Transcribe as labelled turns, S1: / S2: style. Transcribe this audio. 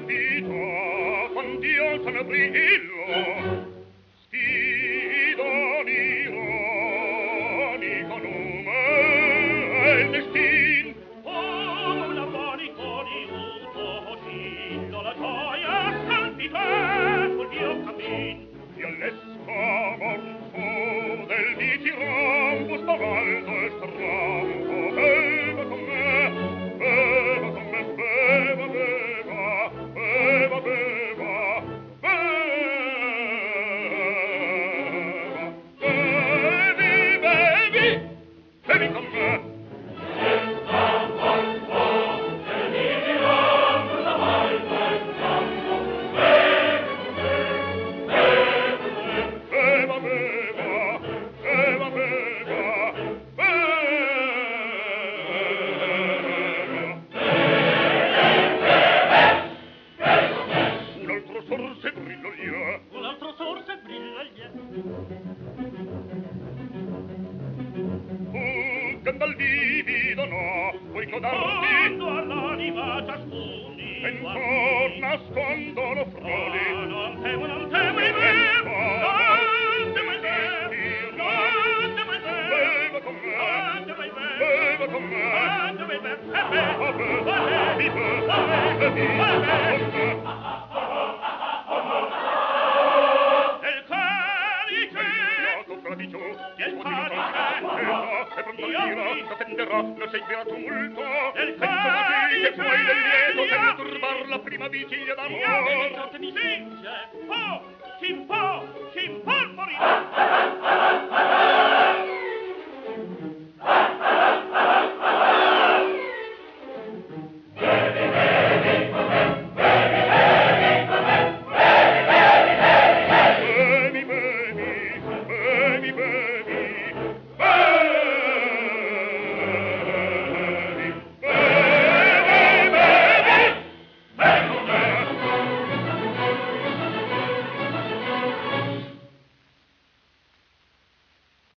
S1: vita quand'io sono brillo sfido l'ironico nome e il destin oh l'abonico di uso oscillo la gioia salpite sul mio cammin fiallesca morso del dithirambo spavaldo e strambo beva con me beva con me beva beva beva beva bevi bevi bevi con me dal livido no, puoi codarti all'anima ciascuni e non nascondo lo frodi non temo i me non temo i me non temo i me beva con me beva con me lo seguirà tumulto nel cuore che puoi del lieto per turbar la prima vigilia d'amore mi vince si può morire